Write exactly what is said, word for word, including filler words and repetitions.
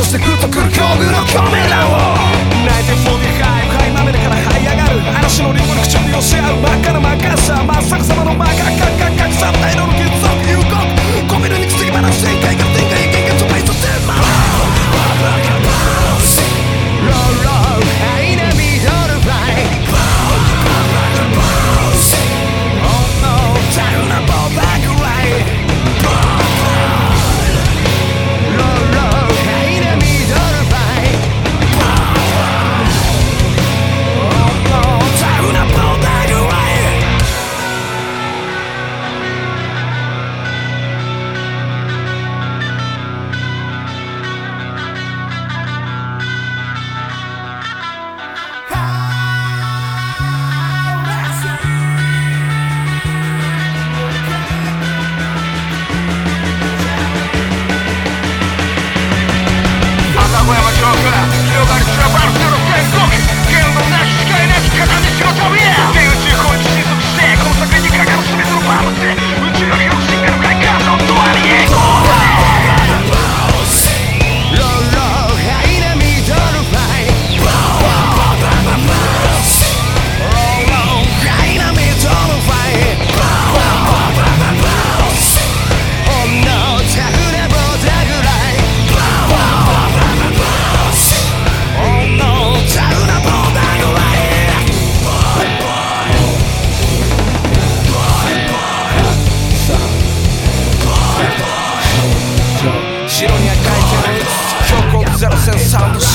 してふっとくる境遇のカメラをナインティーフォーティーファイブ 買いまめだから這い上がる嵐のリンゴに口に寄せ合う真っ赤な真っ赤さ真っ逆さまの真っ赤っかっかっか腐った色の結束有効込めるにくすぎ話正解が天下意見が飛ばいとてんまローロー愛なミドルフライ白には書いてる標高ゼロセンサウンド